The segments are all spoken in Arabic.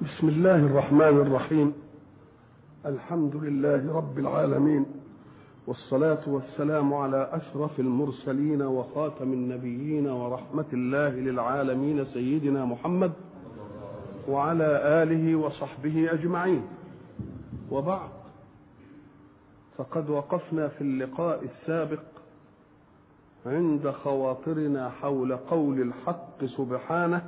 بسم الله الرحمن الرحيم. الحمد لله رب العالمين، والصلاة والسلام على أشرف المرسلين وخاتم النبيين ورحمة الله للعالمين سيدنا محمد وعلى آله وصحبه أجمعين. وبعد، فقد وقفنا في اللقاء السابق عند خواطرنا حول قول الحق سبحانه: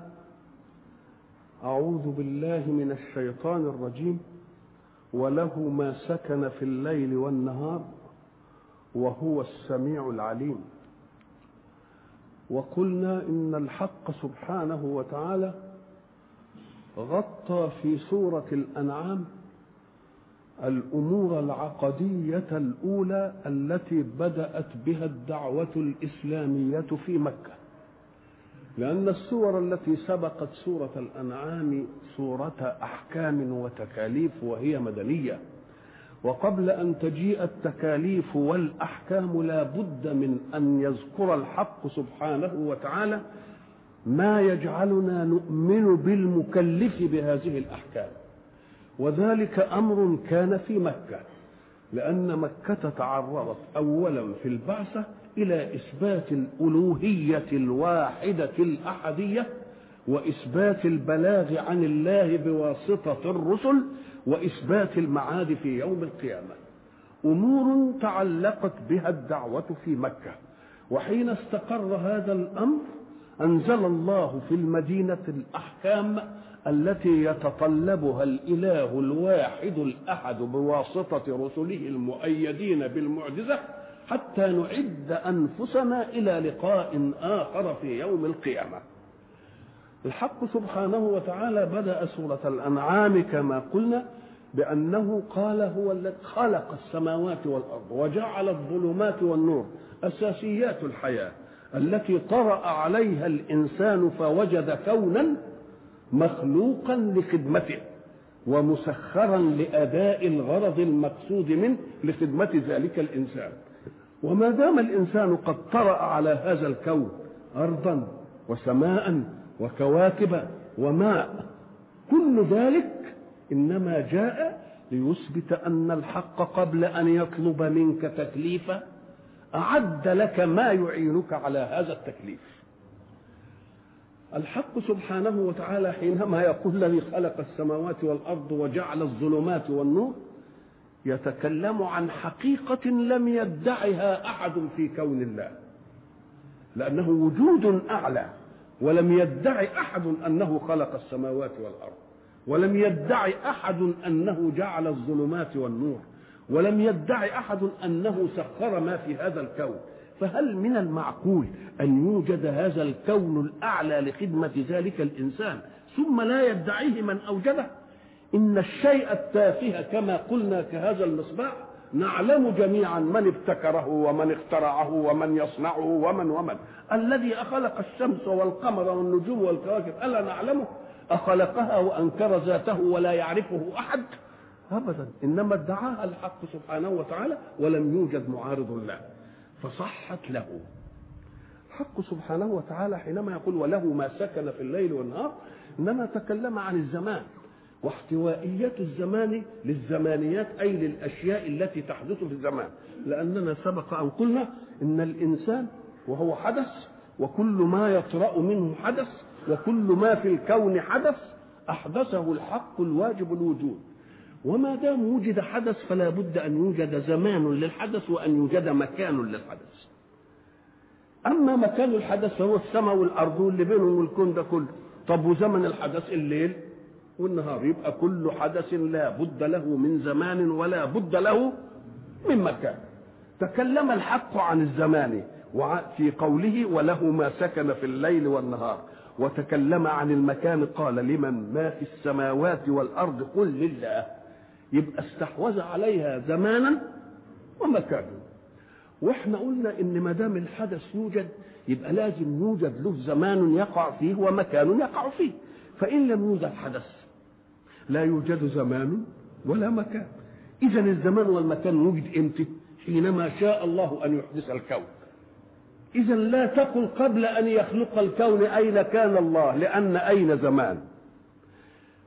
أعوذ بالله من الشيطان الرجيم، وله ما سكن في الليل والنهار وهو السميع العليم. وقلنا إن الحق سبحانه وتعالى غطى في سورة الأنعام الأمور العقدية الأولى التي بدأت بها الدعوة الإسلامية في مكة، لأن السور التي سبقت سورة الأنعام سورة أحكام وتكاليف وهي مدنية، وقبل أن تجيء التكاليف والأحكام لا بد من أن يذكر الحق سبحانه وتعالى ما يجعلنا نؤمن بالمكلف بهذه الأحكام، وذلك أمر كان في مكة، لأن مكة تعرضت أولا في البعثة إلى إثبات الألوهية الواحدة الأحدية، وإثبات البلاغ عن الله بواسطة الرسل، وإثبات المعاد في يوم القيامة. أمور تعلقت بها الدعوة في مكة. وحين استقر هذا الأمر أنزل الله في المدينة الأحكام التي يتطلبها الإله الواحد الأحد بواسطة رسله المؤيدين بالمعجزة، حتى نعد أنفسنا إلى لقاء آخر في يوم القيامة. الحق سبحانه وتعالى بدأ سورة الأنعام كما قلنا بأنه قال: هو الذي خلق السماوات والأرض وجعل الظلمات والنور، أساسيات الحياة التي طرأ عليها الإنسان فوجد كونا مخلوقا لخدمته ومسخرا لأداء الغرض المقصود منه لخدمة ذلك الإنسان. وما دام الإنسان قد طرأ على هذا الكون أرضا وسماء وكواكب وماء، كل ذلك إنما جاء ليثبت أن الحق قبل أن يطلب منك تكليفا أعد لك ما يعينك على هذا التكليف. الحق سبحانه وتعالى حينما يقول: الذي خلق السماوات والأرض وجعل الظلمات والنور، يتكلم عن حقيقة لم يدعها أحد في كون الله، لأنه وجود أعلى، ولم يدعي أحد أنه خلق السماوات والأرض، ولم يدعي أحد أنه جعل الظلمات والنور، ولم يدعي أحد أنه سخر ما في هذا الكون. فهل من المعقول أن يوجد هذا الكون الأعلى لخدمة ذلك الإنسان ثم لا يدعيه من أوجده؟ إن الشيء التافه كما قلنا كهذا المصباح نعلم جميعا من ابتكره ومن اخترعه ومن يصنعه ومن الذي أخلق الشمس والقمر والنجوم والكواكب، ألا نعلمه؟ أخلقها وأنكر ذاته ولا يعرفه أحد؟ أبدا، إنما ادعاها الحق سبحانه وتعالى ولم يوجد معارض له فصحت له. الحق سبحانه وتعالى حينما يقول: وله ما سكن في الليل والنهار، إنما تكلم عن الزمان واحتوائية الزمان للزمانيات، أي للأشياء التي تحدث في الزمان، لأننا سبق أن قلنا إن الإنسان وهو حدث، وكل ما يطرأ منه حدث، وكل ما في الكون حدث أحدثه الحق الواجب الوجود. وما دام وجد حدث فلا بد أن يوجد زمان للحدث وأن يوجد مكان للحدث. أما مكان الحدث فهو السماء والأرض اللي بينهم الكون ده كله. طب وزمن الحدث الليل والنهار، يبقى كل حدث لا بد له من زمان ولا بد له من مكان. تكلم الحق عن الزمان في قوله: وله ما سكن في الليل والنهار، وتكلم عن المكان قال: لمن ما في السماوات والأرض قل لله. يبقى استحوذ عليها زمانا ومكانا. واحنا قلنا ان ما دام الحدث يوجد يبقى لازم يوجد له زمان يقع فيه ومكان يقع فيه، فإن لم يوجد حدث لا يوجد زمان ولا مكان. إذن الزمان والمكان وجد امتى؟ حينما شاء الله أن يحدث الكون. إذن لا تقل قبل أن يخلق الكون أين كان الله، لأن أين زمان،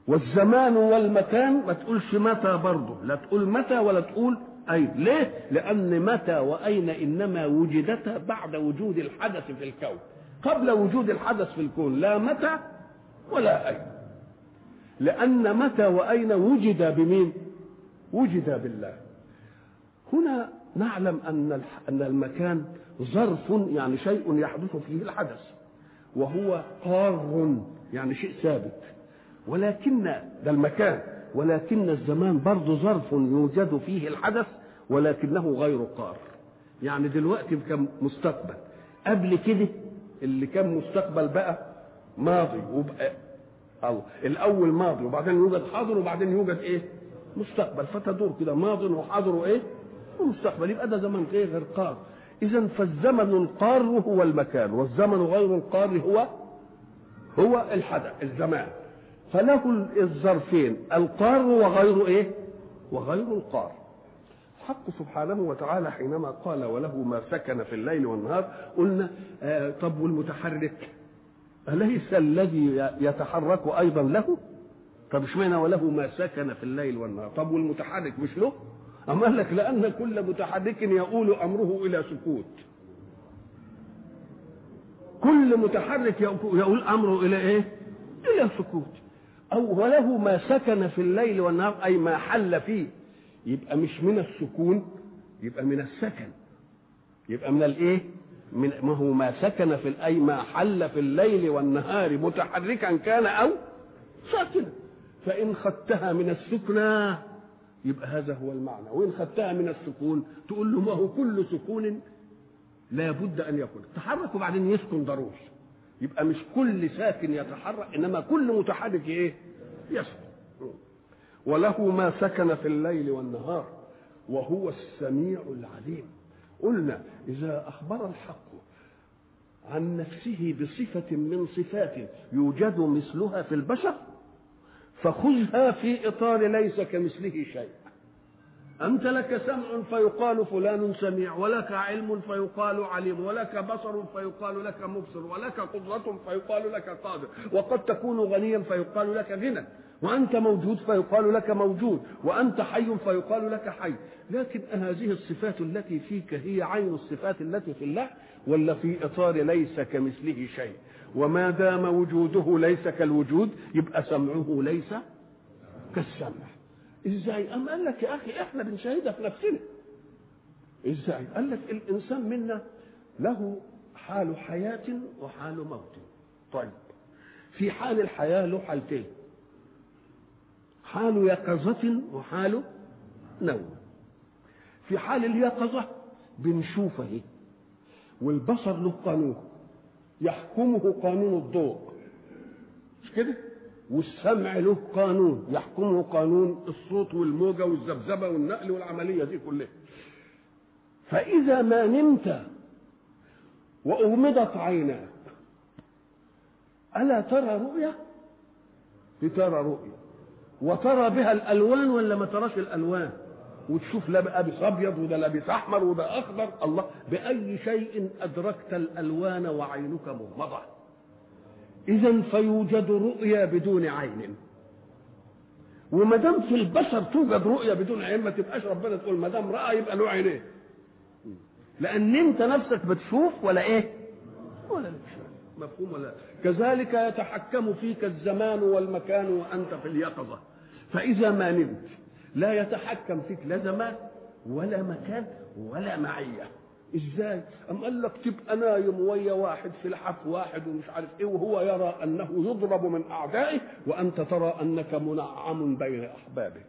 والزمان والمكان ما تقولش متى برضه، لا تقول متى ولا تقول أين. ليه؟ لأن متى وأين إنما وجدتا بعد وجود الحدث في الكون. قبل وجود الحدث في الكون لا متى ولا أين، لأن متى وأين وجد بمين؟ وجد بالله. هنا نعلم أن المكان ظرف، يعني شيء يحدث فيه الحدث، وهو قار يعني شيء ثابت، ولكن ده المكان، ولكن الزمان برضه ظرف يوجد فيه الحدث ولكنه غير قار. يعني دلوقتي كان مستقبل، قبل كده اللي كان مستقبل بقى ماضي، وبقى الله الاول ماضي وبعدين يوجد حاضر وبعدين يوجد ايه؟ مستقبل، فتدور كده ماضي وحاضر وايه؟ ومستقبل، يبقى ده زمن ايه؟ غير قار. اذا فالزمن القار هو المكان، والزمن غير القار هو الحدث الزمان. فله الظرفين القار وغير ايه؟ وغير القار. الحق سبحانه وتعالى حينما قال وله ما سكن في الليل والنهار، قلنا طب والمتحرك أليس الذي يتحرك أيضا له؟ طب اشمعنى وله ما سكن في الليل والنهار؟ طب والمتحرك مش له؟ أما قال لك لأن كل متحرك يؤول أمره إلى سكوت. كل متحرك يؤول أمره إلى إيه؟ إلى سكوت. أو وله ما سكن في الليل والنهار أي ما حل فيه، يبقى مش من السكون، يبقى من السكن، يبقى من الإيه؟ من ما هو ما سكن في أي ما حل في الليل والنهار متحركا كان أو ساكنا. فإن خدتها من السكنى يبقى هذا هو المعنى، وإن خدتها من السكون تقول له ما هو كل سكون لا بد أن يكون تحرك وبعدين يسكن ضروري. يبقى مش كل ساكن يتحرك، إنما كل متحرك إيه؟ يسكن. وله ما سكن في الليل والنهار وهو السميع العليم. قلنا إذا أخبر الحق عن نفسه بصفة من صفات يوجد مثلها في البشر فخذها في إطار ليس كمثله شيء. أنت لك سمع فيقال فلان سميع، ولك علم فيقال عليم، ولك بصر فيقال لك مبصر، ولك قدرة فيقال لك قادر، وقد تكون غنيا فيقال لك غنى، وأنت موجود فيقال لك موجود، وأنت حي فيقال لك حي. لكن هذه الصفات التي فيك هي عين الصفات التي في الله ولا في إطار ليس كمثله شيء؟ وما دام وجوده ليس كالوجود يبقى سمعه ليس كالسمع. ازاي؟ أم قال لك يا أخي احنا بنشاهدها في نفسنا. ازاي؟ قال لك الإنسان منا له حال حياة وحال موت. طيب في حال الحياة له حالتين، حال يقظة وحال نوم. في حال اليقظة بنشوفه، والبصر له قانون يحكمه قانون الضوء، مش كده؟ والسمع له قانون يحكمه قانون الصوت والموجة والذبذبة والنقل والعملية دي كلها. فإذا ما نمت وأغمضت عيناك ألا ترى رؤية؟ ترى رؤية، وترى بها الألوان ولا ما تراش الألوان؟ وتشوف لابس أبيض وده لابس أحمر وده أخضر. الله، بأي شيء أدركت الألوان وعينك مغمضة؟ إذن فيوجد رؤية بدون عين. وما دام في البشر توجد رؤية بدون عين ما تبقاش ربنا تقول ما دام رأى يبقى له عينين، لأن أنت نفسك بتشوف ولا إيه؟ ولا بتشوف. مفهوم ولا؟ كذلك يتحكم فيك الزمان والمكان وأنت في اليقظة. فإذا ما نمت لا يتحكم فيك لا زمان ولا مكان ولا معية. ازاي؟ أم قال لك تبقى نايم ويا واحد في لحف واحد ومش عارف ايه، وهو يرى انه يضرب من اعدائه وانت ترى انك منعم بين احبابك.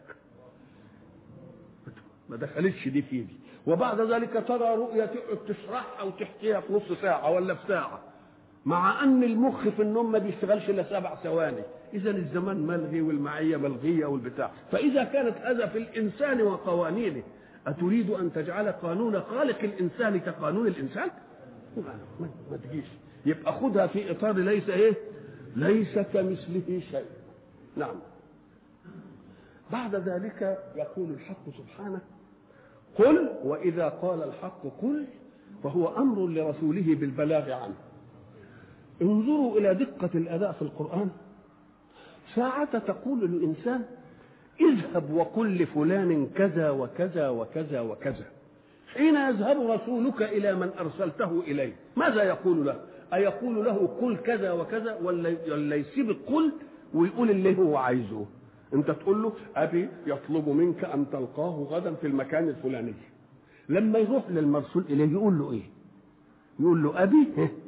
ما دخلتش دي في دي. وبعد ذلك ترى رؤية تقعد تشرحها او تحكيها في نص ساعة ولا في ساعة، مع ان المخ في النوم ما بيشتغلش الا 7 ثواني. اذا الزمان ملغي والمعية ملغية والبتاع. فاذا كانت هذا في الانسان وقوانينه، أتريد أن تجعل قانون خالق الإنسان كقانون الإنسان؟ ما تجيش. يبقى خدها في إطار ليس إيه؟ ليس كمثله شيء. نعم. بعد ذلك يقول الحق سبحانه قل، وإذا قال الحق قل فهو أمر لرسوله بالبلاغ عنه. انظروا إلى دقة الأداء في القرآن. ساعة تقول للإنسان اذهب وقل لفلان كذا وكذا وكذا وكذا، حين يذهب رسولك إلى من أرسلته إليه ماذا يقول له؟ أيقول له قل كذا وكذا ولا يسيب القل ويقول اللي هو عايزه؟ أنت تقول له أبي يطلب منك أن تلقاه غدا في المكان الفلاني، لما يروح للمرسول إليه يقول له إيه؟ يقول له أبي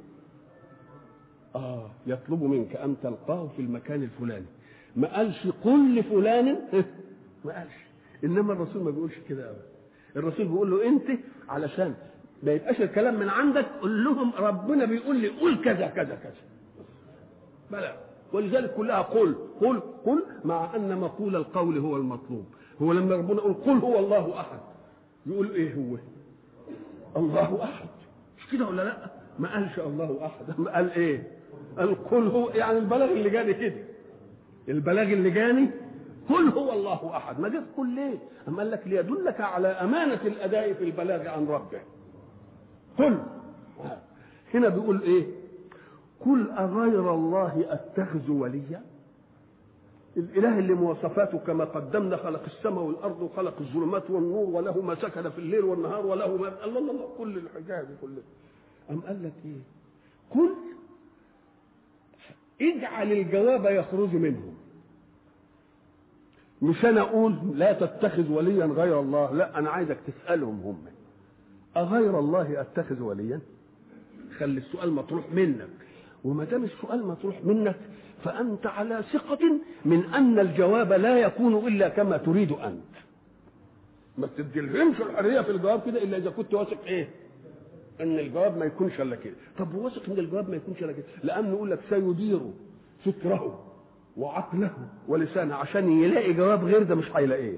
يطلب منك أن تلقاه في المكان الفلاني، ما قالش قل لفلان ما قالش. إنما الرسول ما بيقولش كده أبدا، الرسول بيقول له أنت علشان ما يبقاش الكلام من عندك قل لهم ربنا بيقول لي قل كذا كذا كذا بلى. ولذلك كلها قل قل قل، مع أن مقول القول هو المطلوب. هو لما ربنا يقول قل هو الله أحد يقول إيه هو؟ الله أحد، مش كده ولا لا؟ ما قالش الله أحد، ما قال إيه؟ القل هو، يعني البلاغ اللي جاني كده، البلاغ اللي جاني قل هو الله أحد. ما جاش قل ليه؟ أما قال لك ليدلك على أمانة الأداء في البلاغ عن ربه. قل هنا بيقول إيه؟ قل أغير الله أتخذ وليا؟ الإله اللي مواصفاته كما قدمنا خلق السماء والأرض وخلق الظلمات والنور وله ما سكن في الليل والنهار وله ما الله كل الحكاية دي كلها. أم قال لك إيه؟ قل اجعل الجواب يخرج منهم، مش أنا أقول لا تتخذ وليا غير الله، لا أنا عايزك تسألهم هم أغير الله أتخذ وليا؟ خلي السؤال مطروح منك، وما دام السؤال مطروح منك فأنت على ثقة من أن الجواب لا يكون إلا كما تريد أنت. ما تديلهمش الحرية في الجواب كده إلا إذا كنت واثق إيه؟ أن الجواب ما يكونش إلا كده. طب واثق أن الجواب ما يكونش إلا كده، لأنه يقول لك سيدير فكره وعقله ولسانه عشان يلاقي جواب غير ده مش هيلاقيه.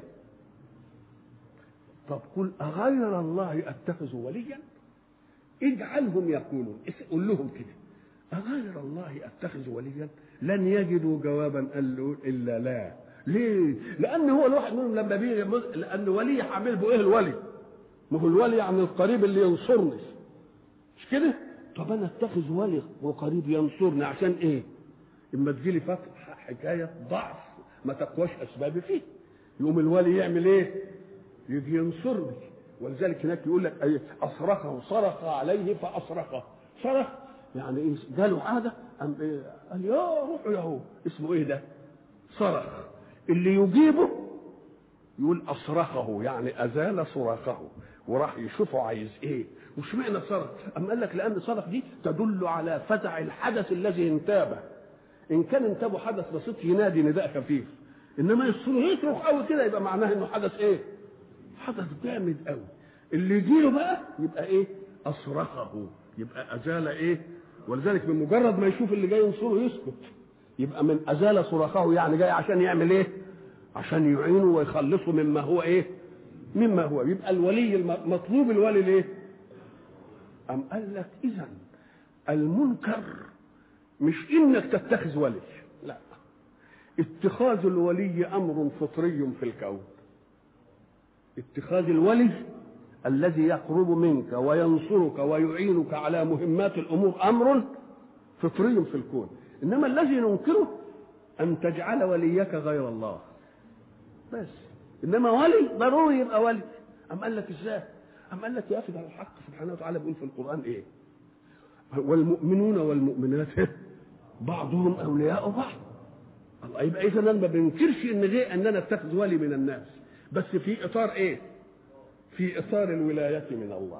طب قل أغير الله أتخذ وليا؟ اجعلهم يقولون، قول لهم كده أغير الله أتخذ وليا؟ لن يجدوا جوابا قالوا إلا لا. ليه؟ لأن هو الواحد منهم لما بيجي، لأن ولي حامل به إيه الولي؟ ما هو الولي يعني القريب اللي ينصرني، مش كده؟ طب أنا أتخذ ولي وقريب ينصرني عشان إيه؟ إما تجيلي فتح حكاية ضعف ما تقواش أسبابي فيه، يقوم الولي يعمل إيه؟ يجي ينصرني. ولذلك هناك يقول لك أيه؟ أصرخه صرخ عليه فأصرخه. صرخ يعني إيه؟ جاله عادة أم إيه؟ قال يا روحوا ياهو، اسمه إيه ده؟ صرخ. اللي يجيبه يقول أصرخه، يعني أزال صراخه وراح يشوفه عايز إيه. وش معنى صرخ؟ أم قال لك لأن صرخ دي تدل على فزع الحدث الذي انتابه. إن كان انتابه حدث بسيط ينادي نداء خفيف، إنما يصرخ قوي كده يبقى معناه إنه حدث إيه؟ حدث جامد قوي. اللي يجيله بقى يبقى إيه؟ أصرخه، يبقى أزال إيه؟ ولذلك بمجرد ما يشوف اللي جاي ينصره يسكت، يبقى من أزال صراخه يعني جاي عشان يعمل إيه؟ عشان يعينه ويخلصه مما هو إيه؟ مما هو. يبقى الولي مطلوب الولي ليه؟ أم قال لك إذن المنكر مش إنك تتخذ ولي، لا، اتخاذ الولي أمر فطري في الكون. اتخاذ الولي الذي يقرب منك وينصرك ويعينك على مهمات الأمور أمر فطري في الكون. إنما الذي ننكره أن تجعل وليك غير الله بس. إنما ولي ضروري يبقى ولي. أم قال لك إزاي؟ أم قال لك يا أخي ده الحق سبحانه وتعالى بيقول في القرآن إيه؟ والمؤمنون والمؤمنات بعضهم أولياء بعض. الله، يبقى إذا أنا ما بنكرش إن أنا أتخذ ولي من الناس، بس في إطار إيه؟ في إطار الولاية من الله.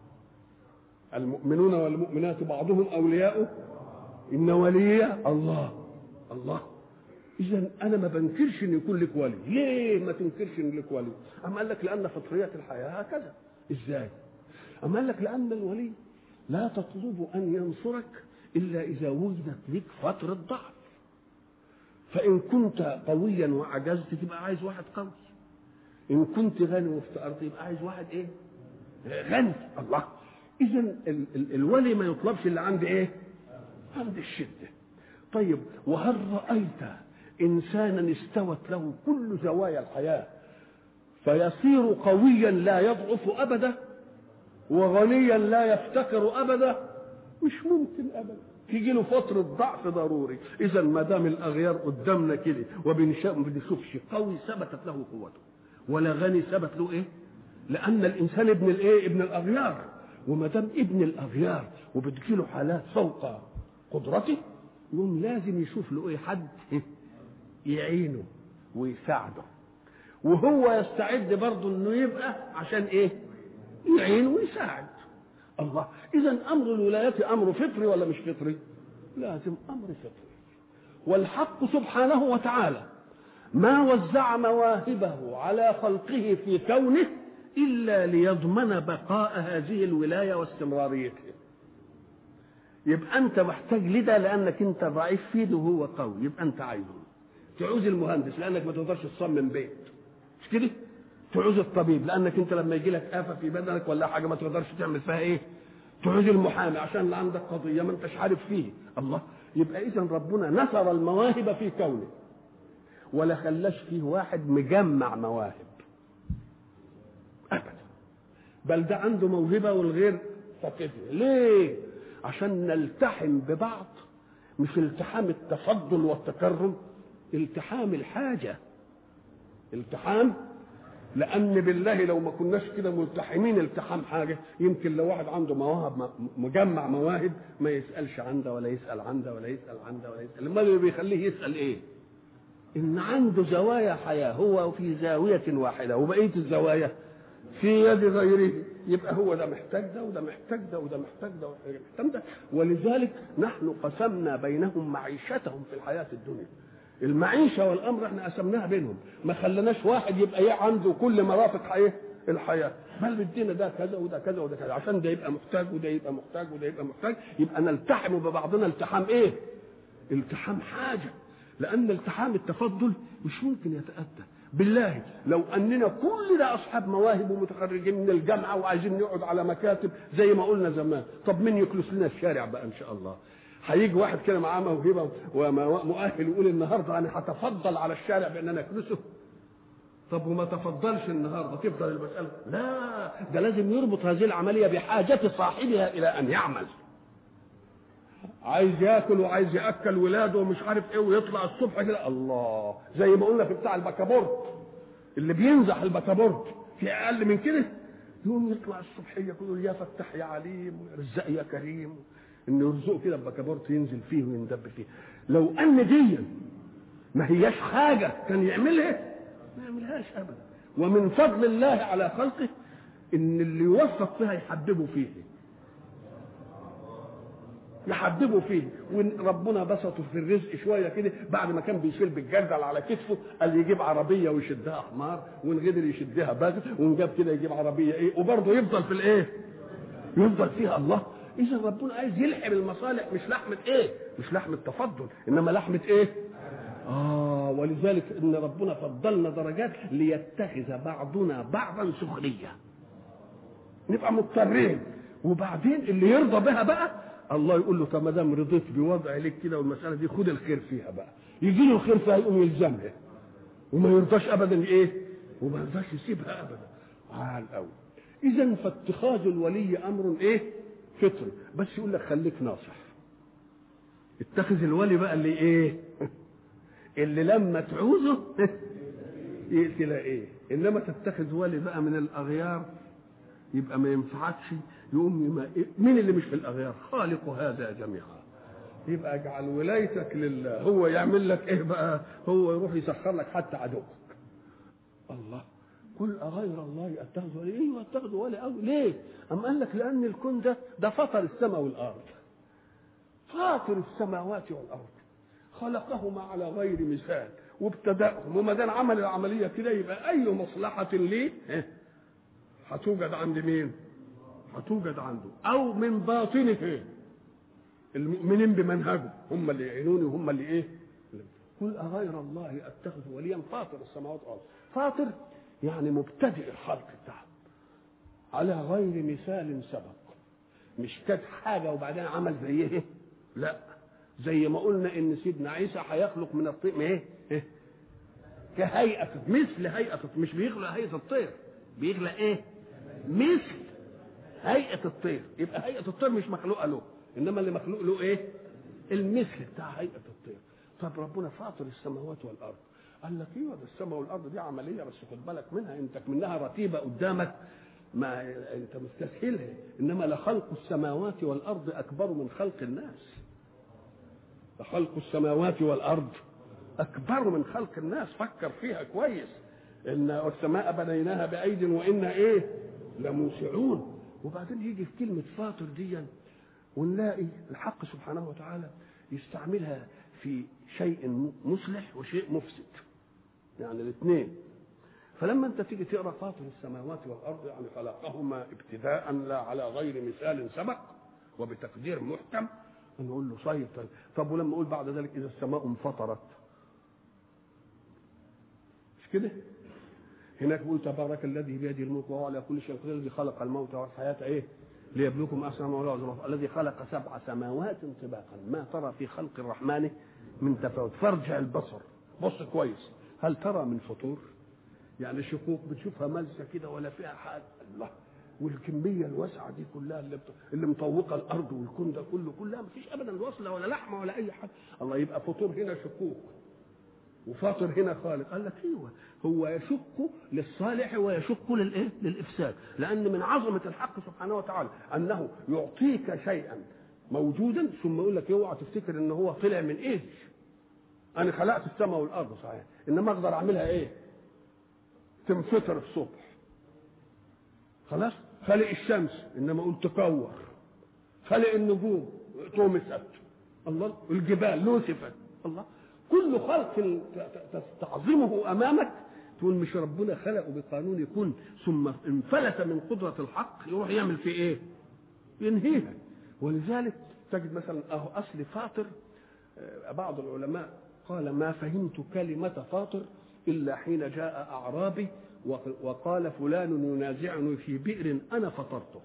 المؤمنون والمؤمنات بعضهم أولياء، إن ولي الله. الله، إذا أنا ما بنكرش إن يكون لك ولي. ليه ما تنكرش إن لك ولي؟ أما قال لك لأن فطريات الحياة هكذا. إزاي؟ أما قال لك لأن الولي لا تطلب أن ينصرك إلا إذا وجدت لك فترة ضعف. فإن كنت قويا وعجزت تبقى عايز واحد قوي، إن كنت غني وافتقرت يبقى عايز واحد إيه؟ غني. الله، إذا الولي ما يطلبش اللي عند إيه؟ عند الشدة. طيب، وهل رأيت إنسانا استوت له كل زوايا الحياة فيصير قويا لا يضعف أبدا وغنيا لا يفتقر أبدا؟ مش ممكن أبدا. تيجي له فتره ضعف ضروري. اذا ما دام الاغيار قدامنا كده ما بنشوفش قوي ثبتت له قوته ولا غني ثبت له ايه، لان الانسان ابن الايه، ابن الاغيار. وما دام ابن الاغيار وبتجيله حالات فوق قدرته يوم لازم يشوف له ايه، حد يعينه ويساعده، وهو يستعد برضه انه يبقى عشان ايه، يعين ويساعد. الله، اذا امر الولايه امر فطري ولا مش فطري؟ لازم امر فطري. والحق سبحانه وتعالى ما وزع مواهبه على خلقه في كونه الا ليضمن بقاء هذه الولايه واستمراريتها. يبقى انت محتاج لده لانك انت ضعيف فيه وهو قوي، يبقى انت عايزه. تعوز المهندس لانك ما تقدرش تصمم بيت، مش كده؟ تعوز الطبيب لانك انت لما يجي لك آفة في بدنك ولا حاجه ما تقدرش تعمل فيها ايه. تعوز المحامي عشان عندك قضيه ما انتش عارف فيه. الله، يبقى اذا ربنا نثر المواهب في كونه ولا خلاش فيه واحد مجمع مواهب ابدا، بل ده عنده موهبه والغير فاقدها. ليه؟ عشان نلتحم ببعض، مش التحام التفضل والتكرم، التحام الحاجه، التحام. لان بالله لو ما كناش كده ملتحمين التحام حاجه، يمكن لو واحد عنده مواهب مجمع مواهب ما يسالش عن ده ولا يسال عن ده ولا يسال عن ده ولا يسال. امال اللي بيخليه يسال ايه؟ ان عنده زوايا حياه، هو في زاويه واحده وبقيه الزوايا في يد غيره، يبقى هو ده محتاج ده وده محتاج ده وده محتاج ده وده محتاج ده. ولذلك نحن قسمنا بينهم معيشتهم في الحياه الدنيا. المعيشه والامر احنا قسمناها بينهم، ما خلناش واحد يبقى عنده كل مرافق الحياه، بل بدينا ده كذا وده كذا وده كذا عشان ده يبقى محتاج وده يبقى محتاج وده يبقى محتاج. يبقى نلتحم ببعضنا التحام ايه؟ التحام حاجه. لان التحام التفضل مش ممكن يتاتى. بالله لو اننا كلنا اصحاب مواهب ومتخرجين من الجامعه وعايزين نقعد على مكاتب زي ما قلنا زمان، طب مين يكنس لنا الشارع بقى ان شاء الله؟ هيجي واحد كده معاه موهبه ومؤهل يقول النهارده انا هتفضل على الشارع بان انا اكنسه؟ طب وما تفضلش النهارده تفضل المساله؟ لا، ده لازم يربط هذه العمليه بحاجه صاحبها الى ان يعمل. عايز ياكل وعايز ياكل ولاده ومش عارف ايه ويطلع الصبح كده، الله، زي ما قلنا في بتاع البكابورت اللي بينزح البكابورت في اقل من كده يقوم يطلع الصبحيه يقول يا فتاح يا عليم ويرزق يا كريم، انه يرزقه كده بكابورت ينزل فيه ويندب فيه. لو ان دي ما هياش حاجه كان يعملها، ما يعملهاش ابدا. ومن فضل الله على خلقه ان اللي يوفق فيها يحببه فيه، يحببه فيه. وربنا بسطه في الرزق شويه كده، بعد ما كان بيشيل بالجردل على كتفه قال يجيب عربيه ويشدها حمار، وان قدر يشدها باجر، وان جاب كده يجيب عربيه ايه، وبرضه يفضل في الايه، يفضل فيها. الله، اذا ربنا عايز يلحم المصالح، مش لحمه ايه، مش لحمه تفضل، انما لحمه ايه. ولذلك ان ربنا فضلنا درجات ليتخذ بعضنا بعضا سخريه، نبقى مضطرين. وبعدين اللي يرضى بها بقى الله يقول له طب ما دام رضيت بوضع لك كده والمساله دي خد الخير فيها بقى، يجي له الخير فيها يقوم يلزمها وما يرضاش ابدا ايه، وما يرضاش يسيبها ابدا. عال قوي. اذا فاتخاذ الولي امر ايه، فطري. بس يقول لك خليك ناصح، اتخذ الولي بقى اللي ايه اللي لما تعوزه يقتل ايه. انما تتخذ ولي بقى من الاغيار يبقى ما ينفعكش. يقوم مين اللي مش في الاغيار؟ خالق هذا جميعا. يبقى اجعل ولايتك لله، هو يعمل لك ايه بقى؟ هو يروح يسخر لك حتى عدوك. الله، قل اغير الله اتخذ ولي؟ ايوه اتخذ ولي قوي. ليه؟ ام قال لك لان الكون ده فطر السماء والارض، فاطر السماوات والارض، خلقهما على غير مثال وابتدأهم، وما دام عمل العمليه كده يبقى اي مصلحه ليه هتوجد عند مين؟ هتوجد عنده. او من باطنه المؤمنين بمنهجه هم اللي يعينوني وهم اللي ايه. قل اغير الله اتخذ وليا فاطر السماوات والارض. فاطر يعني مبتدئ الخلق بتاعه على غير مثال سبق، مش كانت حاجه وبعدين عمل زي ايه، لا، زي ما قلنا ان سيدنا عيسى هيخلق من الطير ايه كهيئه، مثل هيئه، مش بيخلق هيئه الطير، بيخلق ايه مثل هيئه الطير. يبقى هيئه الطير مش مخلوقه له، انما اللي مخلوق له ايه المثل بتاع هيئه الطير. طب ربنا فاطر السماوات والارض، قال لك ايوه ده السماء والارض دي عمليه بس خد بالك منها، انت منها رتيبه قدامك ما انت مستسهلها، انما لخلق السماوات والارض اكبر من خلق الناس. لخلق السماوات والارض اكبر من خلق الناس، فكر فيها كويس. ان السماء بنيناها بايد وانا ايه لموسعون. وبعدين يجي في كلمه فاطر دي ونلاقي الحق سبحانه وتعالى يستعملها في شيء مصلح وشيء مفسد، يعني الاثنين. فلما انت تيجي تقرا فاطر السماوات والارض يعني خلقهما ابتداء لا على غير مثال سبق وبتقدير محكم، نقول له طيب. طب ولما اقول بعد ذلك اذا السماء انفطرت، مش كده؟ هناك بيقول تبارك الذي بيده الملك وهو على كل شيء قدير الذي خلق الموت والحياه ايه ليبلوكم احسن ما هو الذي خلق 7 سماوات طباقا ما ترى في خلق الرحمن من تفاوت فارجع البصر بص كويس هل ترى من فطور؟ يعني شقوق بتشوفها ملسه كده ولا فيها حاجه؟ الله، والكميه الواسعه دي كلها اللي مطوقه الارض والكون ده كلها ما فيش ابدا وصله ولا لحمه ولا اي حاجه. الله، يبقى فطور هنا شقوق وفاطر هنا خالق. قال لك ايوه، هو يشق للصالح ويشق للايه؟ للافساد، لان من عظمه الحق سبحانه وتعالى انه يعطيك شيئا موجودا ثم يقول لك اوعى تفتكر ان هو طلع من ايه؟ انا خلقت السماء والارض صحيح، انما اقدر اعملها ايه؟ تنفطر الصبح. خلاص، خلق الشمس انما قلت تكور، خلق النجوم طمست، الله، الجبال نسفت، الله، كل خلق تعظمه امامك تقول مش ربنا خلقه بقانون يكون ثم انفلت من قدره الحق يروح يعمل في ايه؟ ينهيها. ولذلك تجد مثلا اصل فاطر، بعض العلماء قال ما فهمت كلمه فاطر الا حين جاء اعرابي وقال فلان ينازعني في بئر انا فطرته.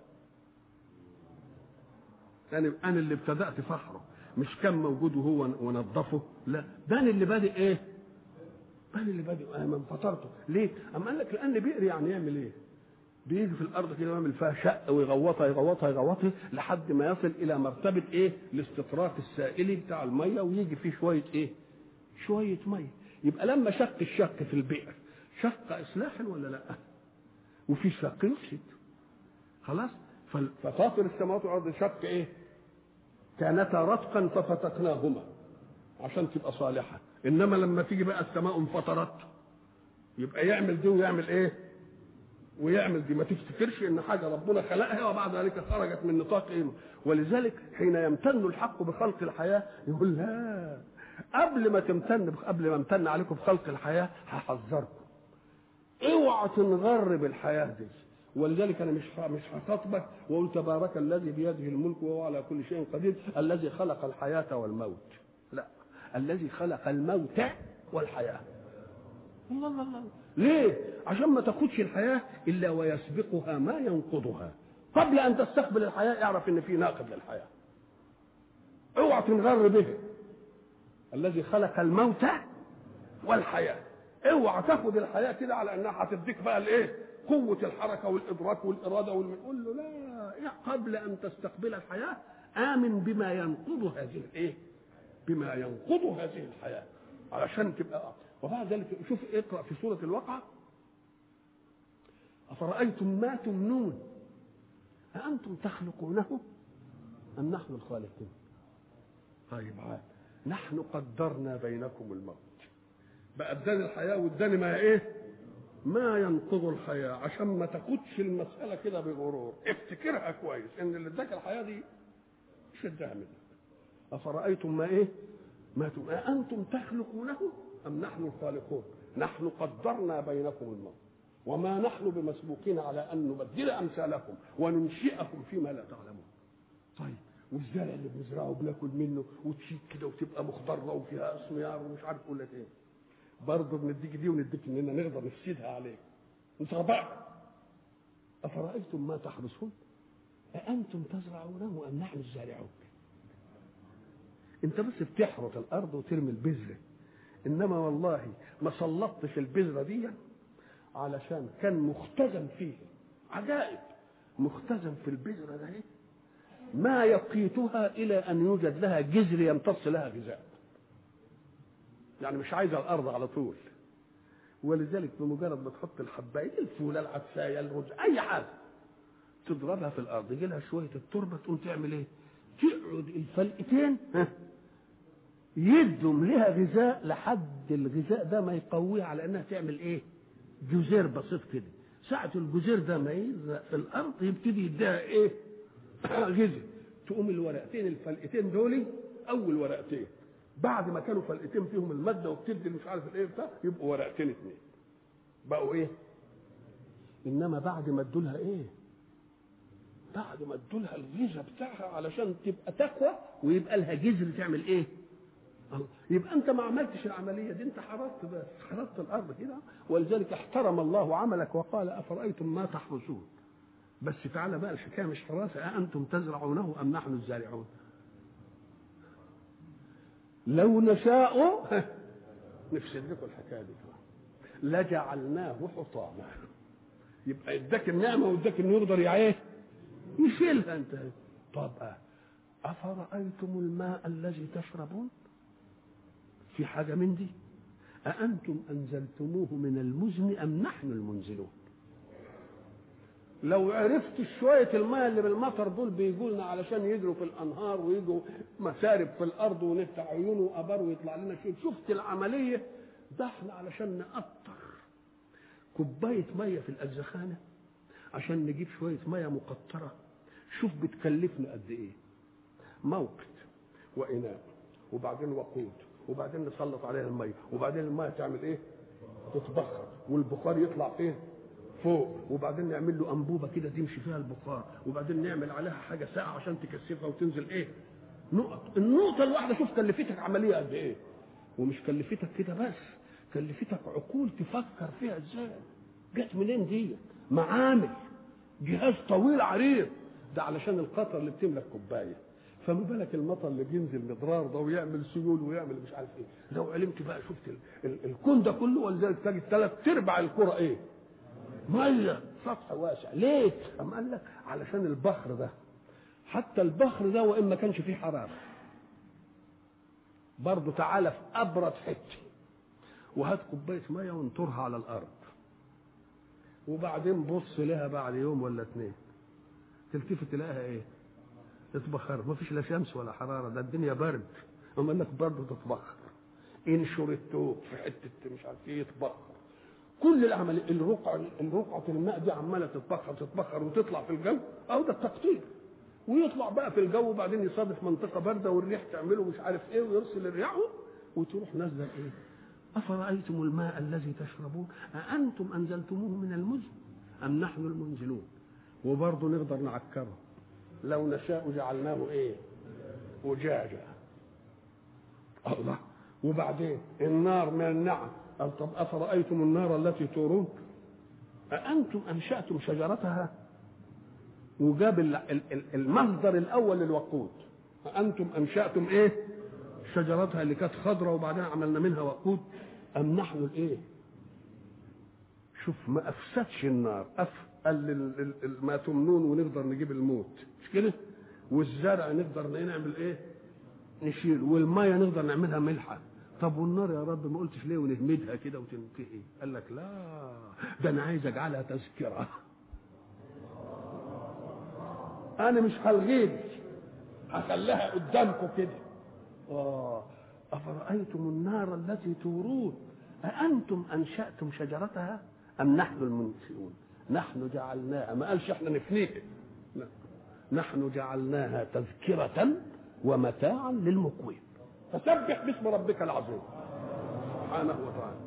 يعني انا اللي ابتدات فحره، مش كان موجود وهو ونظفه، لا، ده اللي بادئ ايه؟ ده اللي بادئ انا فطرته. ليه؟ اما قال لك لان بئر يعني يعمل ايه؟ بيجي في الارض كده ويعمل فيها شق ويغوطها لحد ما يصل الى مرتبه ايه؟ الاستطراق السائلي بتاع الميه، ويجي فيه شويه ايه؟ شويه ميه. يبقى لما شق الشق في البئر شق اصلاحا ولا لا؟ وفي شق يفسد. خلاص، ففاطر السماوات والارض شق ايه؟ كانتا رتقا ففتقناهما عشان تبقى صالحه. انما لما تيجي بقى السماء انفطرت يبقى يعمل دي ويعمل ايه؟ ويعمل دي. ما تفتكرش ان حاجه ربنا خلقها وبعد ذلك خرجت من نطاق ايه. ولذلك حين يمتن الحق بخلق الحياه يقول لا، قبل ما امتن عليكم بخلق الحياه هحذركم، اوعى تنغر بالحياه دي. ولذلك انا مش هخاطبك واقول تبارك الذي بيده الملك وهو على كل شيء قدير الذي خلق الحياه والموت، لا، الذي خلق الموت والحياه. الله الله الله، ليه؟ عشان ما تاخدش الحياه الا ويسبقها ما ينقضها. قبل ان تستقبل الحياه اعرف ان في ناقض للحياه، اوعى تنغر به. الذي خلق الموت والحياه، اوعى تاخد الحياه كده على انها هتديك بقى الايه؟ قوه الحركه والادراك والاراده قول له لا، قبل ان تستقبل الحياه امن بما ينقض هذه الايه؟ بما ينقض هذه الحياه علشان تبقى. وبعد ذلك شوف اقرا في سوره الواقعه افرايتم ما تمنون اانتم تخلقونه ام نحن الخالقون؟ طيب عاد نحن قدرنا بينكم الموت، بقى اداني الحياه واداني ما ايه؟ ما ينقض الحياه، عشان ما تاخدش المساله كده بغرور. افتكرها كويس ان اللي اداك الحياه دي مش اداها منك. افرايتم ما ايه؟ ما انتم تخلقونه ام نحن الخالقون؟ نحن قدرنا بينكم الموت وما نحن بمسبوقين على ان نبدل امثالكم وننشئكم فيما لا تعلمون. طيب والزرع اللي بنزرعه بناكل منه وتشيك كده وتبقى مخضره وفيها اسميار ومش عارف اقول لك ايه، برضه بنديك دي ونديك اننا نقدر نفسدها عليك. انت بقى افرايتم ما تحرثون اانتم تزرعونه ام نحن الزارعون؟ انت بس بتحرث الارض وترمي البذره، انما والله ما سلطتش البذره دي علشان كان مختزن فيه عجائب، مختزن في البذره ده ما يقيتها إلى أن يوجد لها جذر يمتص لها غذاء. يعني مش عايزة الأرض على طول، ولذلك بمجرد ما تحط الحباية الفولة العدساية الرز أي حاجة تضربها في الأرض يجي لها شوية التربة تقوم تعمل إيه؟ تقعد الفلقتين يدهم لها غذاء لحد الغذاء ده ما يقويها على انها تعمل ايه؟ جزير بسيط كده. ساعة الجزير ده ما يلزق في الارض يبتدي يديها ايه؟ غذاء. تقوم الورقتين الفلقتين دول اول ورقتين بعد ما كانوا فلقتين فيهم الماده وبتدي مش عارف الايه بتاع يبقوا ورقتين اتنين بقوا ايه؟ انما بعد ما ادولها ايه؟ بعد ما ادولها الغذاء بتاعها علشان تبقى تقوى ويبقى لها جذر تعمل ايه؟ يبقى انت ما عملتش العمليه دي، انت حرصت بس حرصت الارض كده. ولذلك احترم الله عملك وقال افرايتم ما تحرثون. بس تعالى بقى الحكايه مش حراسه، أأنتم تزرعونه ام نحن الزارعون؟ لو نشاء نفسد لكم الحكايه دي لجعلناه حطاما. يبقى اداك النعمه واداك انه يقدر ايه؟ يشيلها انت. طب افرايتم الماء الذي تشربون؟ في حاجة من دي؟ أأنتم أنزلتموه من المزن أم نحن المنزلون؟ لو عرفت شوية الماء اللي بالمطر دول بيجوا لنا علشان يجروا في الأنهار ويجوا مسارب في الأرض ونفتح عيونه وأبار ويطلع لنا شيء، شفت العملية؟ ده احنا علشان نقطر كوباية مية في الأجزخانة عشان نجيب شوية مية مقطرة، شوف بتكلفنا قد إيه؟ موقد وإناء وبعدين وقود وبعدين نسلط عليها الميه وبعدين الميه تعمل ايه؟ تتبخر والبخار يطلع فين؟ فوق وبعدين نعمل له انبوبه كده تمشي فيها البخار وبعدين نعمل عليها حاجه ساقعه عشان تكثفها وتنزل ايه؟ نقط. النقطه الواحده شوف كلفتك عمليه قد ايه؟ ومش كلفتك كده بس، كلفتك عقول تفكر فيها ازاي؟ جت منين دي؟ معامل جهاز طويل عريض ده علشان القطره اللي بتملك كوبايه. فما بالك المطر اللي بينزل مضرار ده ويعمل سيول ويعمل مش عارف ايه. لو علمت بقى شفت الكون ده كله. ولذلك تجد 3/4 الكره ايه؟ ميه، سطح واسع. ليه؟ أم قال لك علشان البحر ده، حتى البحر ده وان ما كانش فيه حراره برضه تعالى في ابرد حته وهات كوبايه ميه وانطرها على الارض وبعدين بص لها بعد يوم ولا 2 تلتفت تلاقيها ايه؟ تتبخر. ما فيش لا شمس ولا حراره، ده الدنيا برد. هم قال لك برضه تتبخر. انشر التوب في حته مش عارف ايه يتبخر. كل العمل الرقعه الماء دي عماله تتبخر وتطلع في الجو. اهو ده التقطير. ويطلع بقى في الجو وبعدين يصادف منطقه بارده والريح تعمله مش عارف ايه ويرسل الرياح وتروح نازله ايه؟ افرايتم الماء الذي تشربون اانتم انزلتموه من المزن ام نحن المنزلون؟ وبرضه نقدر نعكره. لو نشاء جعلناه ايه؟ أجاجا. الله. وبعدين النار من النعم. طب أفرأيتم النار التي تورون أأنتم أنشأتم شجرتها؟ وجاب المصدر الأول للوقود. أأنتم أنشأتم إيه؟ شجرتها اللي كانت خضراء وبعدين عملنا منها وقود أم نحن الإيه؟ شوف ما أفسدش النار قال ما تمنون ونقدر نجيب الموت مش كده؟ والزرع نقدر نعمل ايه؟ نشيل. والميه نقدر نعملها ملحه. طب والنار يا رب ما قلتش ليه ونهمدها كده وتنتهي؟ قال لك لا، ده انا عايز اجعلها تذكره. انا مش هلغيك، هخليها قدامكم كده. افرايتم النار التي تورون اانتم انشاتم شجرتها ام نحن المنشئون؟ نحن جعلناها، ما قالش احنا نفنيها، لا، نحن جعلناها تذكرة ومتاعا للمقوين. فسبح باسم ربك العظيم سبحانه وتعالى.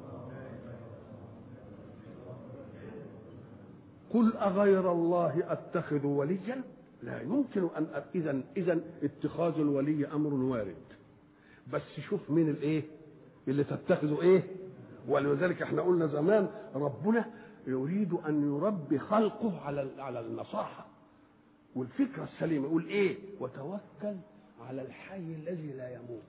قل أغير الله أتخذ وليا؟ لا يمكن أن إذا اتخاذ الولي أمر وارد، بس شوف مين الايه اللي تتخذه ايه. ولذلك احنا قلنا زمان ربنا يريد ان يربي خلقه على النصاحه والفكره السليمه. يقول ايه؟ وتوكل على الحي الذي لا يموت.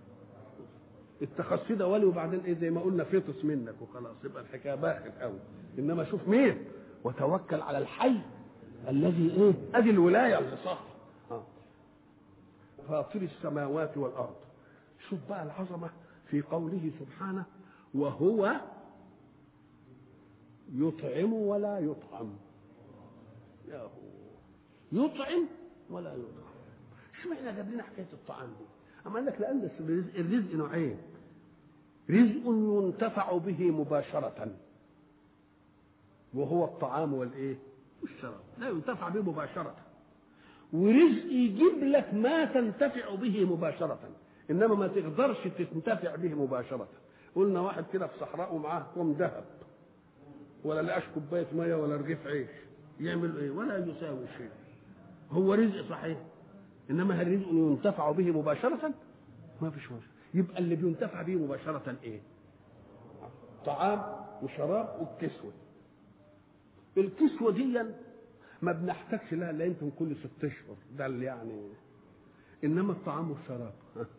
اتخذت ده ولي وبعدين ايه زي ما قلنا فطس منك وخلاص يبقى الحكايه باخت قوي. انما شوف مين؟ وتوكل على الحي الذي ايه؟ ادي الولايه اللي صح. فاطر السماوات والأرض. شوف بقى العظمة في قوله سبحانه وهو يطعم ولا يطعم. يا هو يطعم ولا يطعم. شو احنا جاب لنا حكاية الطعام دي؟ أما قال لك لأن الرزق نوعين، رزق ينتفع به مباشرة وهو الطعام والإيه؟ والشراب، لا ينتفع به مباشرة، ورزق يجيب لك ما تنتفع به مباشرة إنما ما تقدرش تنتفع به مباشرة. قلنا واحد كده في صحراء ومعاه كوم ذهب ولا لقاش كوباية مية ولا رغيف عيش، يعمل إيه؟ ولا يساوي شيء. هو رزق صحيح إنما هل رزق ينتفع به مباشرة؟ ما فيش مباشرة. يبقى اللي بينتفع به مباشرة إيه؟ طعام وشراب والكسوة. الكسوة دي ما بنحتاجش لها الا يمكن كل 6 اشهر، ده اللي يعني. انما الطعام والشراب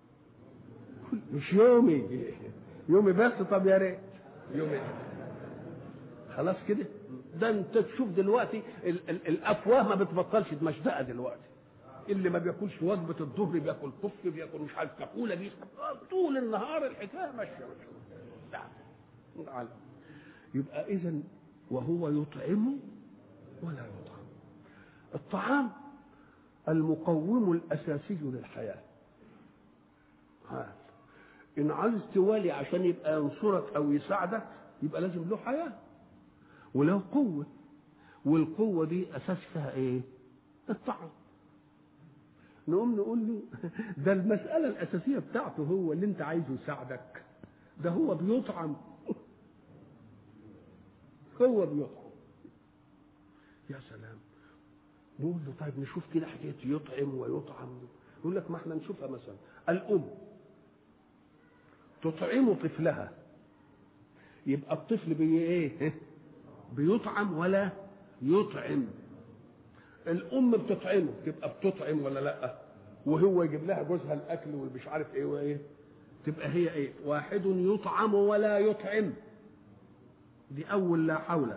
مش يومي بس. طب يا ريت يومي خلاص كده. ده انت تشوف دلوقتي الافواه ما بتبطلش مشدقه دلوقتي. اللي ما بياكلش وجبه الظهر بياكل كف، بياكل مش عارف كاكوله، بيشرب طول النهار الحكايه ماشيه. يبقى اذا وهو يطعم ولا يطعم. الطعام المقوم الأساسي للحياة. إن عايز توالي عشان يبقى ينصرك أو يساعدك يبقى لازم له حياة وله قوة، والقوة دي أساس فيها إيه؟ الطعام. نقوم نقول له ده المسألة الأساسية بتاعته هو اللي أنت عايزه يساعدك، ده هو بيطعم. هو بيطعم. يا سلام. نقول له طيب نشوف كده حكايه يطعم ويطعم. يقول لك ما احنا نشوفها مثلا الام تطعم طفلها، يبقى الطفل ايه؟ بيطعم ولا يطعم. الام بتطعمه تبقى بتطعم ولا لا؟ وهو يجيب لها جوزها الاكل والمش عارف ايه وايه، تبقى هي ايه؟ واحد يطعم ولا يطعم، دي اول لا حول.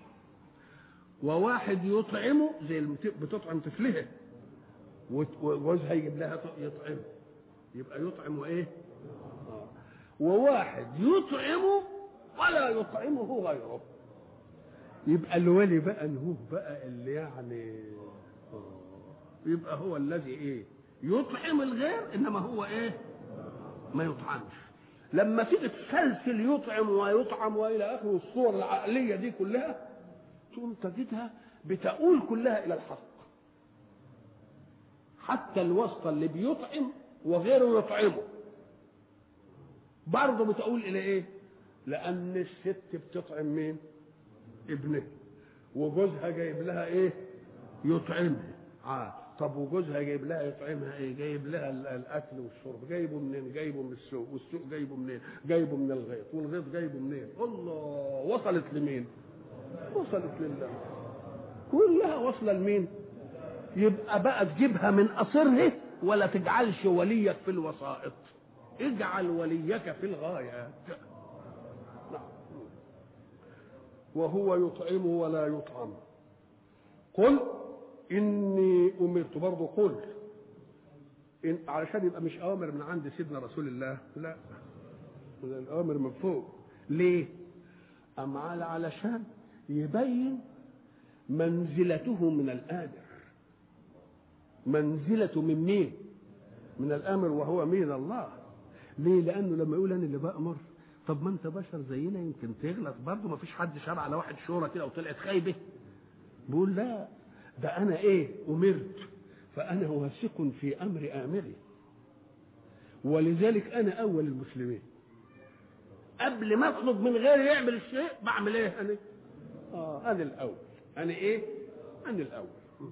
وواحد يطعمه زي بتطعم طفلها وجوزها يجيب لها يطعمه، يبقى يطعم وايه؟ وواحد يطعمه ولا يطعمه غيره، يبقى الولي بقى نهوه بقى اللي يعني يبقى هو الذي ايه؟ يطعم الغير انما هو ايه؟ ما يطعمش. لما تيجي تسلسل يطعم ويطعم والى اخره الصور العقليه دي كلها تقوم تجدها بتقول كلها الى الحق. حتى الواسطه اللي بيطعم وغيره يطعمه برضه بتقول الى ايه؟ لان الست بتطعم مين؟ ابنها، وجوزها جايب لها ايه؟ يطعمها. طب وجوزها جايب لها يطعمها ايه؟ جايب لها الاكل والشرب. جايبه منين؟ جايبه من السوق، والسوق جايبه منين؟ جايبه من الغيط، والغيط جايبه منين؟ الله. وصلت لمين؟ وصلت لله. كلها واصله لمين؟ يبقى بقى تجيبها من قصرها ولا تجعلش وليك في الوسائط، اجعل وليك في الغايات. وهو يطعم ولا يطعم. قل إني أمرت. برضه قل إن علشان يبقى مش أوامر من عند سيدنا رسول الله، لا، الأوامر من فوق. ليه؟ أم علشان يبين منزلته من الآمر. منزلته من مين؟ من الآمر، وهو مين؟ الله. ليه؟ لأنه لما يقول أنا اللي بأمر، طب ما أنت بشر زينا يمكن تغلط برضه، ما فيش حد شرع على واحد شورى كده وطلعت خايبة. بيقول لا، ده أنا إيه؟ أمرت، فأنا واثق في أمر آمري، ولذلك أنا أول المسلمين. قبل ما أطلب من غيري يعمل الشيء بعمل إيه أنا؟ أنا الأول. أنا إيه؟ أنا الأول.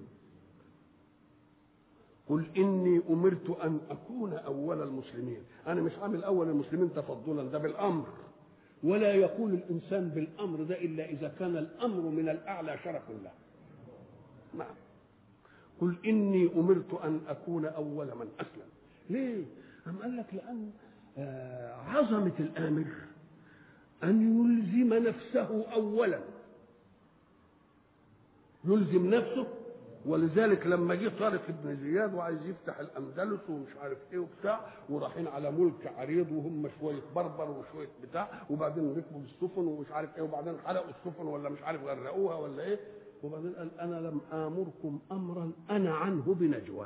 قل إني أمرت أن أكون أول المسلمين. أنا مش عامل أول المسلمين تفضلا، ده بالأمر، ولا يقول الإنسان بالأمر ده إلا إذا كان الأمر من الأعلى شرفا له. نعم. قل إني أمرت أن أكون أول من أسلم. ليه؟ أم قال لك لأن عظمة الآمر أن يلزم نفسه أولا، يلزم نفسه ولذلك لما جه طارق بن زياد وعايز يفتح الاندلس ومش عارف ايه وبتاع، ورايحين على ملك عريض وهم شويه بربر وشويه بتاع، وبعدين ركبوا بالسفن ومش عارف ايه، وبعدين حرقوا السفن ولا مش عارف غرقوها ولا ايه، وبعدين قال انا لم امركم امرا انا عنه بنجوى.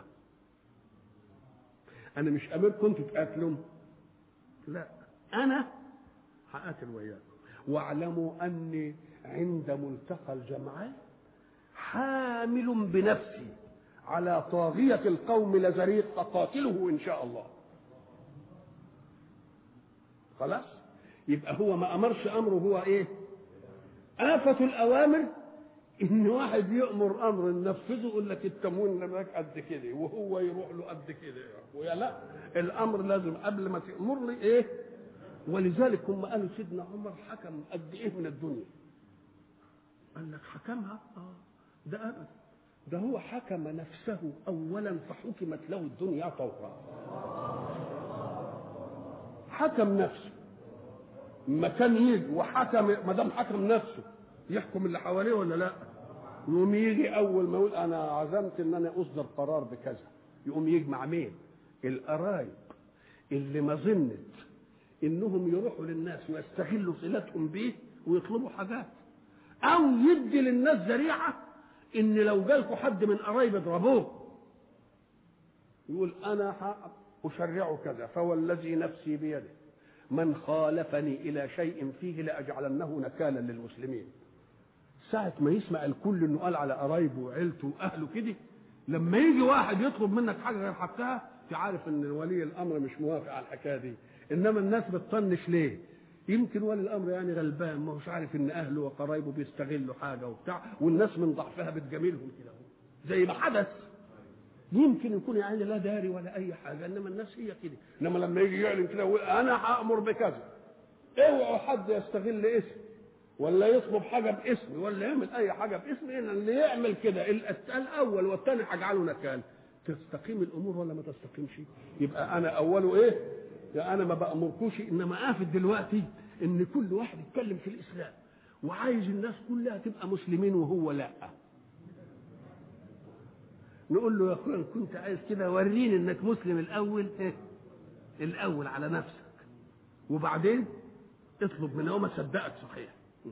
انا مش امركم انتوا تقاتلوا، لا انا هقاتل وياكم، واعلموا اني عند ملتقى الجمعين حامل بنفسي على طاغية القوم لزريق فقاتله إن شاء الله. خلاص، يبقى هو ما أمرش أمره، هو إيه؟ آفة الأوامر إن واحد يأمر أمر ننفذه يقول لك التموين لك قد كده وهو يروح له قد كده، ويا لا، الأمر لازم قبل ما تأمر لي إيه؟ ولذلك هم قالوا سيدنا عمر حكم قد إيه من الدنيا؟ قال لك حكمها؟ ده أبدا، ده هو حكم نفسه أولا فحكمت له الدنيا طوعا. حكم نفسه، ما كان يجي وحكم، ما دام حكم نفسه يحكم اللي حواليه ولا لا؟ يقوم يجي أول ما يقول أنا عزمت إن أنا أصدر قرار بكذا، يقوم يجمع مين؟ القرايب اللي ما ظنت إنهم يروحوا للناس ويستغلوا صلتهم بيه ويطلبوا حاجات، أو يدي للناس ذريعة ان لو جالكوا حد من قرايب اضربوه، يقول انا اشرع كذا، فوالذي نفسي بيده من خالفني الى شيء فيه لاجعلنه نكالا للمسلمين. ساعة ما يسمع الكل انه قال على قرايبه وعيلته واهله كده، لما يجي واحد يطلب منك حاجه غير حقها تعرف ان ولي الامر مش موافق على الحكايه دي. انما الناس بتطنش ليه؟ يمكن ولي الامر يعني غلبان، ما هوش عارف ان اهله وقرايبه بيستغلوا حاجه وبتاع، والناس من ضعفها بتجاملهم كده زي ما حدث. يمكن يكون يعني لا داري ولا اي حاجه، انما الناس هي كده. انما لما يجي يعلن كده ويقول انا هامر بكذا، اوعوا حد يستغل اسمي ولا يطلب حاجه باسمي ولا يعمل اي حاجه باسمي، ان اللي يعمل كده الاول والثاني هجعله نكال. تستقيم الامور ولا ما تستقيمش؟ يبقى انا اوله ايه؟ يعني انا ما بامركوش، انما قافل دلوقتي ان كل واحد يتكلم في الاسلام وعايز الناس كلها تبقى مسلمين وهو لا. نقول له يا اخويا كنت عايز كده وريني انك مسلم الاول، الاول على نفسك، وبعدين اطلب منه وما صدقك صحيح.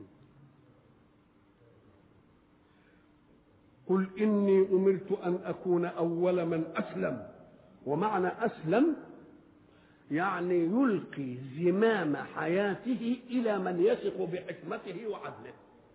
قل اني امرت ان اكون اول من اسلم، ومعنى اسلم يعني يلقي زمام حياته الى من يثق بحكمته وعدله.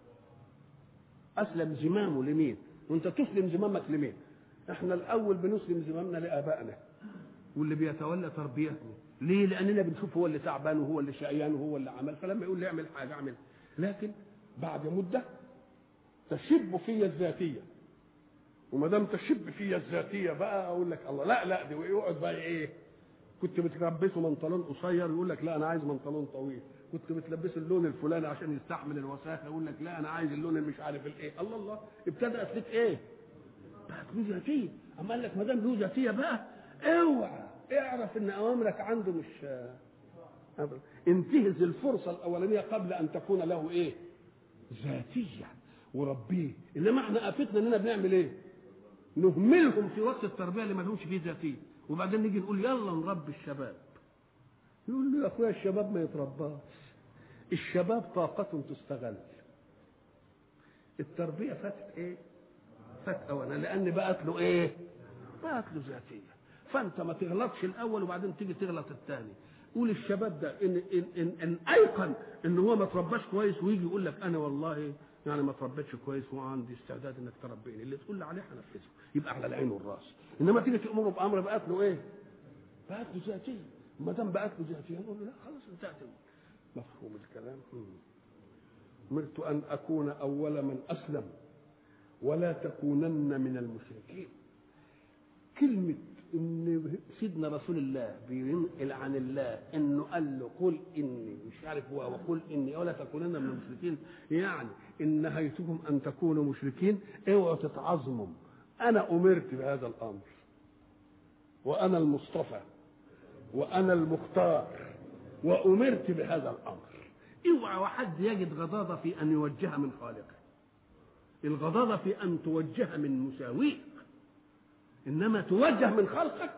اسلم زمامه لمين؟ وانت تسلم زمامك لمين؟ احنا الاول بنسلم زمامنا لابائنا واللي بيتولى تربيتنا. ليه؟ لاننا بنشوف هو اللي تعبان وهو اللي شقيان وهو اللي عمل، فلما يقول لي اعمل حاجه اعمل. لكن بعد مده تشب في الذاتيه، وما دام تشب في الذاتيه بقى اقول لك الله لا دي يقعد بقى ايه؟ كنت بتلبسه بنطلون قصير يقول لك لا انا عايز بنطلون طويل، كنت بتلبسه اللون الفلاني عشان يستحمل الوساخه يقول لك لا انا عايز اللون اللي مش عارف الايه. الله ابتدات لك ايه؟ بقت له ذاتيه. اما قال لك ما دام له ذاتيه بقى اوعى اعرف ان اوامرك عنده مش انتهز الفرصه الاولانيه قبل ان تكون له ايه؟ ذاتيه وربيه. انما احنا افتنا اننا بنعمل ايه؟ نهملهم في وقت التربيه اللي ما لهمش فيه ذاتيه، وبعدين نيجي نقول يلا نربي الشباب. يقول له يا اخويا الشباب ما يترباش، الشباب طاقة تستغل. التربية فاتت ايه؟ فات اولا، لان بقت له ايه؟ بقت له ذاتية. فانت ما تغلطش الاول وبعدين تيجي تغلط الثاني. قول الشباب ده ان ايقن ان هو ما ترباش كويس ويجي يقول لك انا والله يعني ما تربيتش كويس وعندي استعداد انك تربيني، اللي تقول لي عليه هنفذه، يبقى على العين والراس. انما تيجي تامره بامر بقت له ايه؟ بقت له ذاتيه. ما دام بقت له ذاتيه نقول له لا خلاص انتهت. مفهوم الكلام؟ امرت ان اكون اول من اسلم ولا تكونن من المشركين. كلمه ان سيدنا رسول الله بينقل عن الله انه قال له قل اني مش عارف هو وقل اني ولا تكونن من المشركين، يعني ان نهيتكم ان تكونوا مشركين اوعوا تتعظموا. انا امرت بهذا الامر وانا المصطفى وانا المختار وامرت بهذا الامر. اوعى واحد يجد غضاضه في ان يوجه من خالقه. الغضاضة في أن توجه من مساويك، إنما توجه من خلقك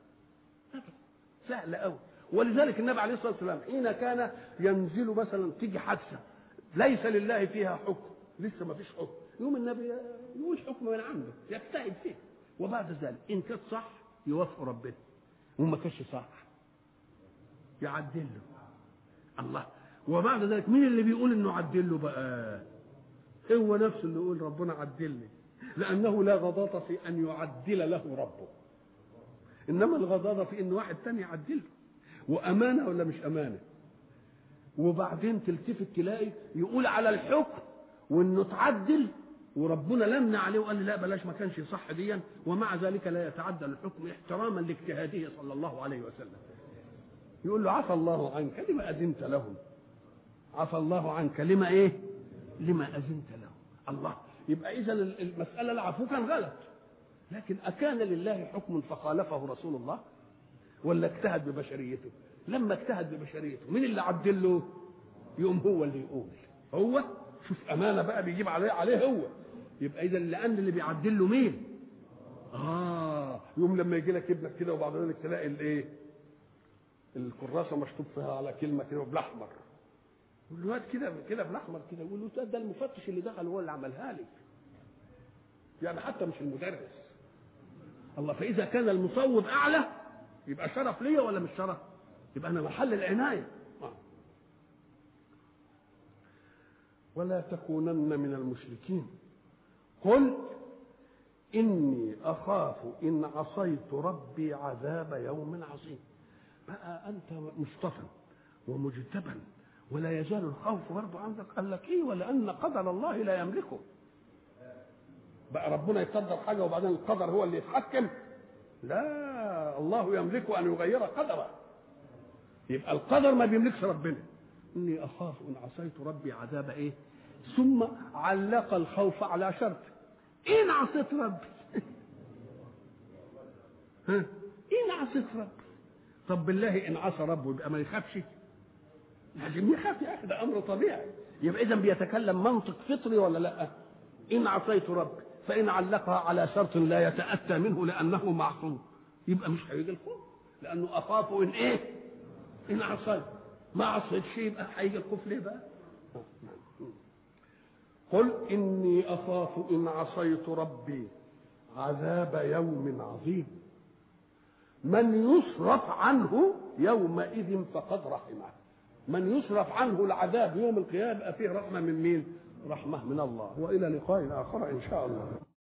سهل قوي. ولذلك النبي عليه الصلاة والسلام حين كان ينزل مثلا تيجي حادثة ليس لله فيها حكم، لسه ما فيش حكم، يوم النبي يقول حكم من عنده يجتهد فيه، وبعد ذلك إن كانت صح يوافق ربنا وما كانش صح يعدل له الله. وبعد ذلك مين اللي بيقول انه عدل له بقى؟ هو نفسه اللي يقول ربنا عدل لي، لانه لا غضاضة في ان يعدل له ربه، انما الغضاضة في ان واحد تاني يعدل له. وامانه ولا مش امانه؟ وبعدين تلتفت تلاقي يقول على الحكم وانه تعدل وربنا لمنا عليه وقال لي لا بلاش ما كانش صح ديا، ومع ذلك لا يتعدل الحكم احتراما لاجتهاده صلى الله عليه وسلم. يقول له عفى الله عنك لما اذنت لهم، عفى الله عنك لما ايه؟ لما اذنت لهم. الله. يبقى اذا المساله العفو كان غلط، لكن اكان لله حكم فخالفه رسول الله ولا اجتهد ببشريته؟ لما اجتهد ببشريته مين اللي عدل له؟ يقوم هو اللي يقول. هو شوف امانه بقى بيجيب عليه هو. يبقى اذا لان اللي بيعدل له مين؟ يوم لما يجي لك ابنك كده وبعد ذلك تلاقي الايه؟ الكراسه مشطوب فيها على كلمه كده بالاحمر، يقول له هات كده بالاحمر كده، يقول له ده المفتش اللي دخل هو اللي عملها لي، يعني حتى مش المدرس. الله. فاذا كان المصوب اعلى يبقى شرف ليا ولا مش شرف؟ يبقى انا محل العنايه. ولا تكونن من المشركين قل اني اخاف ان عصيت ربي عذاب يوم عظيم. بقى انت مصطفى ومجتبى ولا يزال الخوف برضه عندك. قال لك ايه؟ ولان قدر الله لا يملكه. بقى ربنا يقدر حاجه وبعدين القدر هو اللي يتحكم؟ لا، الله يملك ان يغير قدره. يبقى القدر ما بيملكش ربنا. اني اخاف ان عصيت ربي عذاب ايه؟ ثم علق الخوف على شرط ان عصيت ربي. ان عصيت ربي. طب بالله ان عصى ربه يبقى ما يخافش؟ لازم يخاف يا اخي، ده امر طبيعي. يبقى اذا بيتكلم منطق فطري ولا لا؟ ان عصيت ربي، فان علقها على شرط لا يتاتى منه لانه معصوم يبقى مش هيجي الخوف، لانه اخاف ان ايه؟ ان عصيت. ما عصيتش يبقى هيجي الخوف ليه بقى؟ قل اني اخاف ان عصيت ربي عذاب يوم عظيم من يصرف عنه يومئذ فقد رحمه. من يصرف عنه العذاب يوم القيامه يبقى فيه رحمه من مين؟ رحمه من الله. والى لقاء اخر ان شاء الله.